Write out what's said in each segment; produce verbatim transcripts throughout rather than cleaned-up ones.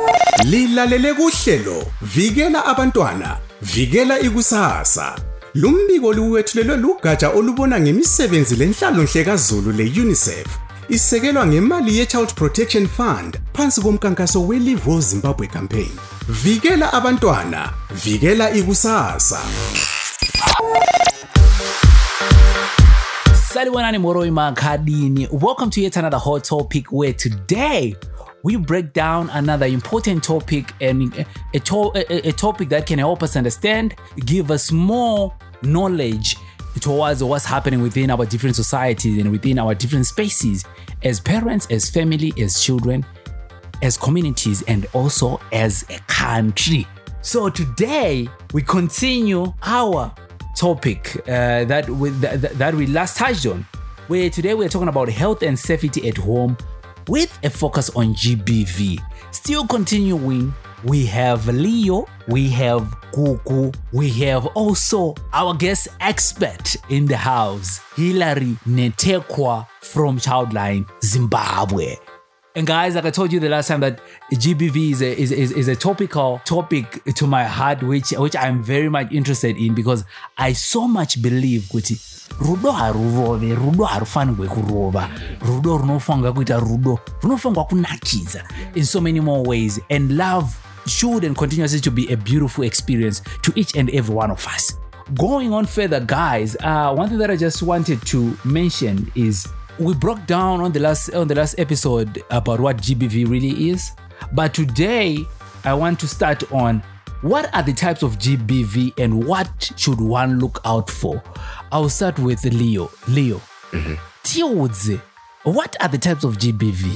Lilalele kuhlelo Vikela Abantwana, Vikela Ikusasa. Lumbiko luwethulelwe lugatsha olubona ngemisebenzi lenhlalonhle kaZulu le-UNICEF. Isekelwa ngemali ye-Child Protection Fund phansi komkankaso we-Live Zimbabwe campaign. Vikela Abantwana, Vikela Ikusasa. Salibonani Moroi Makadini. Welcome to yet another hot topic where today we break down another important topic and a, to- a, a topic that can help us understand, give us more knowledge towards what's happening within our different societies and within our different spaces as parents, as family, as children, as communities, and also as a country. So today we continue our topic uh, that, we, that, that we last touched on, where today we're talking about health and safety at home with a focus on G B V. Still continuing, we have Leo, we have Kuku, we have also our guest expert in the house, Hilary Netekwa from Childline Zimbabwe. And guys, like I told you the last time, that G B V is a, is, is, is a topical topic to my heart, which which I'm very much interested in, because I so much believe kuti rudo harurove, rudo harufani kurova, rudo runofanga kuita rudo, runofanga kunakidza in so many more ways. And love should and continues to be a beautiful experience to each and every one of us. Going on further, guys, uh, one thing that I just wanted to mention is we broke down on the last on the last episode about what G B V really is, but today I want to start on what are the types of G B V and what should one look out for. I'll start with Leo. Leo, mm-hmm. What are the types of G B V?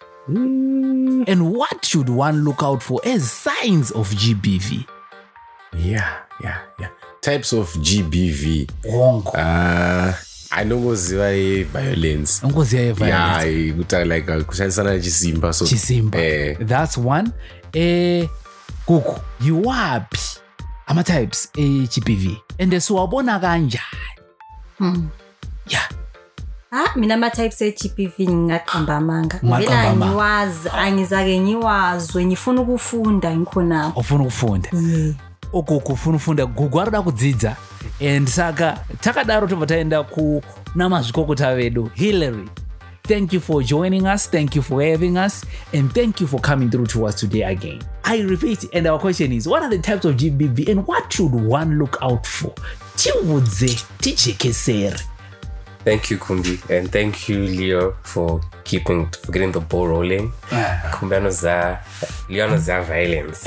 Mm. And what should one look out for as signs of G B V? Yeah, yeah, yeah. Types of G B V. Uh, I know ngoziva violence. Ngoziva violence. Yeah, kuta like kushanisana chisimba so. Chisimba. Eh. That's one. Eh Kuku, yiwapi ama types e G B V? And siwabona kanjani? Hmm. Yeah. Ah, mina ma types e G B V ngaqamba amanga. Ngivela ngiwazi, angizake ngiwazwe, ngifuna ukufunda ngikhona. Ufuna ukufunda? Yeah. Okuku ufuna ufunda kugwarira kudzidza. And saka takadaro tobva taenda ku namazvikokota vedu Hilary. Thank you for joining us, thank you for having us, and thank you for coming through to us today again. I repeat, and our question is, what are the types of G B V and what should one look out for? Tiwudze tichekesere. Thank you, Kumbi, and thank you, Leo, for keeping for getting the ball rolling. Kumbano za Leon za violence.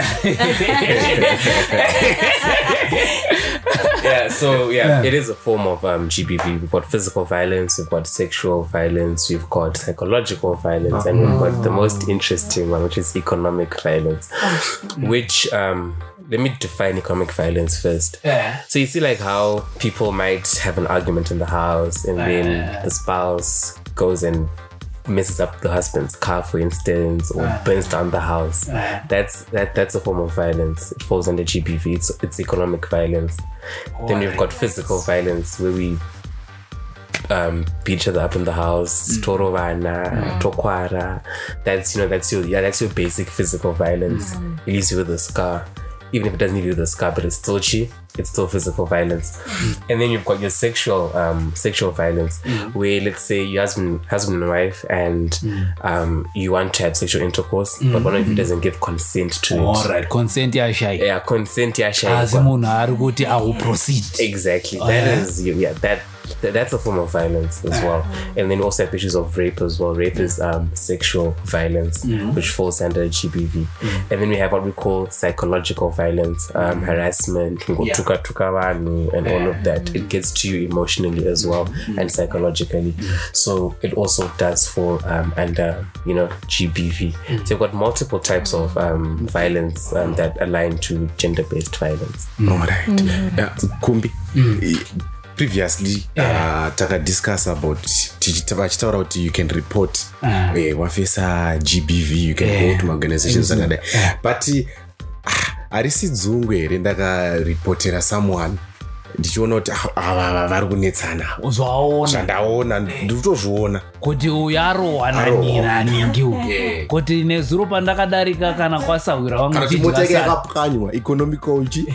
Yeah, so yeah, yeah, it is a form of um, G B V. We've got physical violence, we've got sexual violence, we've got psychological violence, and we've got the most interesting one, which is economic violence. Which um, let me define economic violence first. Yeah. So you see like how people might have an argument in the house and then uh, the spouse goes and messes up the husband's car, for instance, or uh, burns down the house. Uh, that's that that's a form of violence. It falls under G B V. It's, it's economic violence. Oh, then we've got physical violence where we um, beat each other up in the house, torovana, mm. tokwara. That's you know that's your yeah that's your basic physical violence. Mm. It leaves you with a scar. Even if it doesn't leave you with a scar, but it's still chi, it's still physical violence. Mm. And then you've got your sexual um, sexual violence, mm. where let's say your husband, husband and wife, and mm. um, you want to have sexual intercourse, mm. but one of you doesn't give consent to All it. All right, consent ya shy. Yeah, consent ya shy. Proceed. Exactly. Oh, that yeah? is yeah that. That's a form of violence as well. And then also have issues of rape as well. Rape is um, sexual violence, mm-hmm. which falls under G B V. Mm-hmm. And then we have what we call psychological violence, um, mm-hmm. harassment, yeah. tuka tuka wanu, and all of that. It gets to you emotionally as well, mm-hmm. and psychologically. Mm-hmm. So it also does fall um, under, you know, G B V. Mm-hmm. So you've got multiple types of um, violence um, that align to gender-based violence. Mm-hmm. All right. Mm-hmm. Yeah, Kumbi. Mm-hmm. Previously, yeah. uh, taka discuss about tichitaura kuti you can report uh, eh, wafesa G B V, you can yeah. go to organizations and yeah. but uh, arisi dzungu here ndaka reportera someone ndichiona kuti ava vari kunetsana uzvaona zvandaona nditozviona kuti uyu arohwananira ningiu kuti nezuro pandakadarika kana kwasahwira wangmoteka yakapwanywa economical chi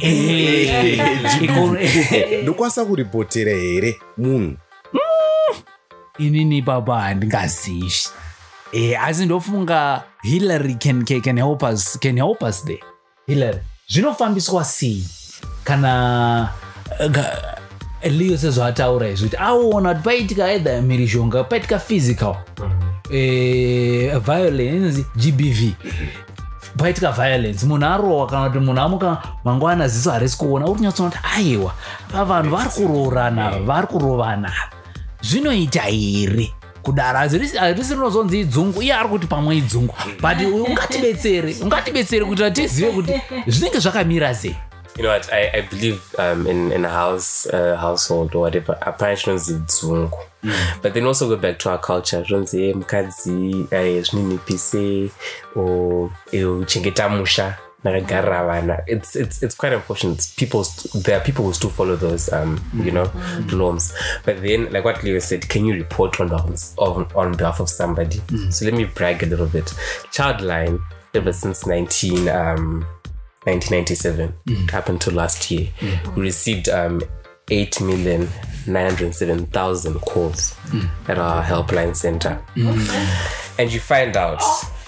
ndokwasa kuripotera here munhu inini baba handingazivi eh asi ndofunga Hillary can, can, can help us can help us there. Hillary zvinofambiswa sei kana uh, Leo sezvataura izvo kuti aona kuti paitika either mhirizhonga paitika physical eh, violence G B V paitika violence munhu arohwa kana kuti munhu amuka mangwana ziso harisi kuona uri kunyatsoona kuti aiwa vanhu vari kuroorana vari kurovana zvinoita here kudara harisi rinozonzi idzungu iye ari kuti pamwe idzungu but ungatibetsere ungatibetsere kuti tizive kuti zvinenge zvakamira sei. You know what? I, I believe um, in in a house uh, household or whatever. Apparently, mm. But then also go back to our culture. Ronzi mkazi shnini pise or chingeta musha nagaravana. It's it's it's quite unfortunate. People there are people who still follow those um you know mm. norms. But then, like what Leo said, can you report on behalf on, on behalf of somebody? Mm. So let me brag a little bit. Childline ever since nineteen um. nineteen ninety-seven mm. up until last year mm. we received um eight million nine hundred seven thousand calls mm. at our helpline center mm. and you find out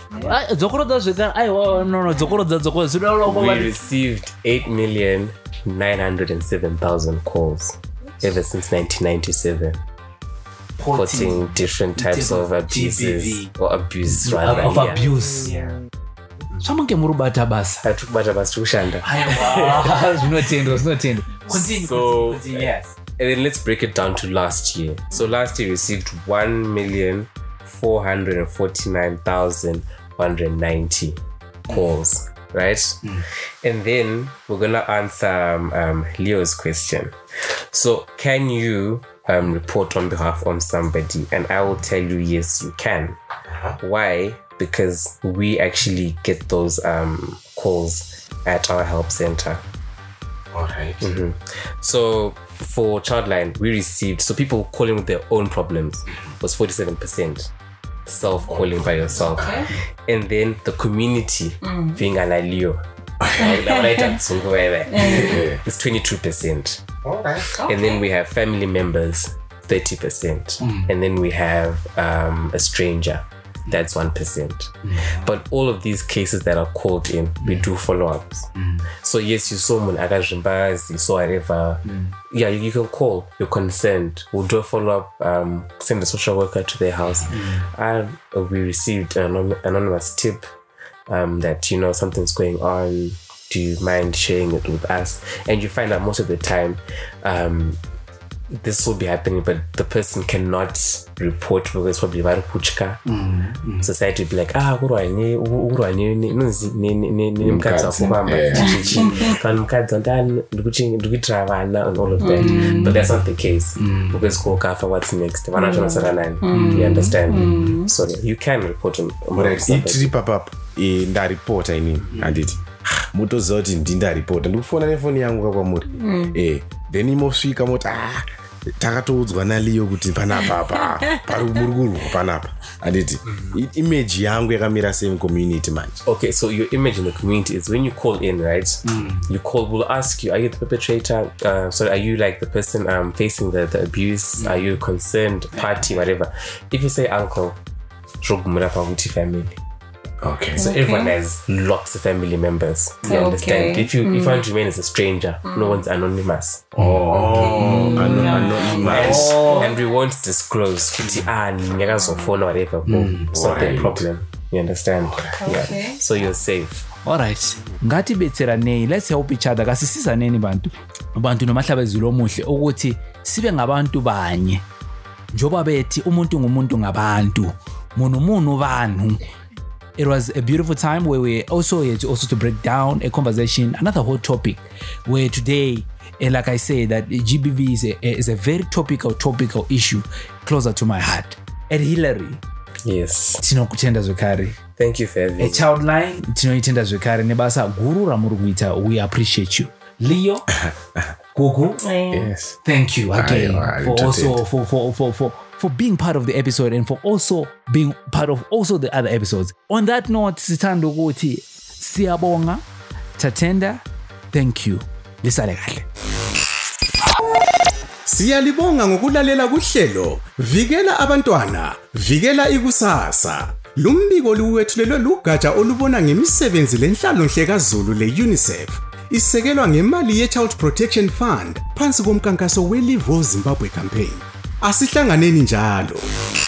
we received eight million nine hundred seven thousand calls ever since nineteen ninety-seven reporting different types of abuses or abuse rather of yeah. abuse yeah. Someone murubata basa atukubata basa tukushanda zvinotendwa zvinotendwa continue so continue yes and then let's break it down to last year. So last year we received one million four hundred forty-nine thousand one hundred ninety calls, right? Mm. And then we're gonna answer um, um, Leo's question. So can you um, report on behalf of somebody? And I will tell you yes you can. Uh-huh. Why? Because we actually get those um, calls at our help center. All right. Mm-hmm. So for Childline, we received, so people calling with their own problems was forty-seven percent self-calling by yourself. Okay. And then the community mm. being an alio, it's twenty-two percent. All right. Okay. And then we have family members, thirty percent. Mm. And then we have um, a stranger. That's one percent. Mm. But all of these cases that are called in, we mm. do follow-ups. Mm. So yes, you saw Munagajimbazi, you saw whatever. Mm. Yeah, you, you can call, you're concerned. We'll do a follow-up, um, send a social worker to their house. Mm. And uh, we received an anonymous tip um, that, you know, something's going on. Do you mind sharing it with us? And you find out most of the time, um, this will be happening, but the person cannot report because probably very kuchka. Mm-hmm. Society will be like, ah, urwani, urwani, nuzi, ni ni ni ni mkazi wa kubamba, chichi, kan mkazi ndani, ndukuchi, ndukitravana and all of that. Mm-hmm. But that's not the case mm-hmm. because go kafa what's next. Wana chona saranani. You understand? Mm-hmm. So you can report on. But it pop up in that report. I mean, I did. Moto zoti ndinda report. Ndikufona nefoni yangu kwa muri. Eh, then imosvika moti ah takatoudzwa naLeo kuti panapa apa pari muruguru panapa anditi image yangu yakamira same community manje. Okay, so your image in the community is when you call in, right? Mm. You call, we'll ask you, are you the perpetrator? Uh, sorry, are you like the person um, facing the, the abuse? Mm. Are you a concerned party, whatever? If you say uncle, family. Okay. So okay. everyone has lots of family members. You okay. understand? If you mm. if you want to remain as a stranger, mm. no one's anonymous. Oh, okay. Anon- anonymous. And, and we won't disclose. Mm. Ah, niggas or phone or whatever. Mm. It's not right. the problem. You understand? Okay. Yeah. So you're safe. Alright. Ngati betseraneni. Let's help each other. Kasisizaneni bantu. Bantu nomahlabezulu omuhle ukuthi sibe ngabantu banye. Njoba bethi umuntu ngumuntu ngabantu. Munu munu vanhu. It was a beautiful time where we're also here to also to break down a conversation, another hot topic, where today, and like I say, that G B V is a, is a very topical, topical issue closer to my heart. Ed Hillary. Yes. Tino kutenda zvekare. Thank you for having me. A Childline, tino itenda zvekare nebasa guru ramuri kuita. We appreciate you. Leo, Gugu. Yes. Thank you again I- I for entertained. also for, for for for for being part of the episode and for also being part of also the other episodes. On that note, sithanda ukuthi siyabonga, Tatenda, thank you. Lisale kahle. Siyalibonga ngokulalela kuhlelo Vikela abantwana, vikela ikusasa. Lumbiko luwethulelwe lugatsha olubona ngemisebenzi lenhlalonhle kaZulu leUNICEF. Isekelwa ngemali yeChild Protection Fund phansi komkankaso weLive Zimbabwe campaign. Asihlanganeni njalo.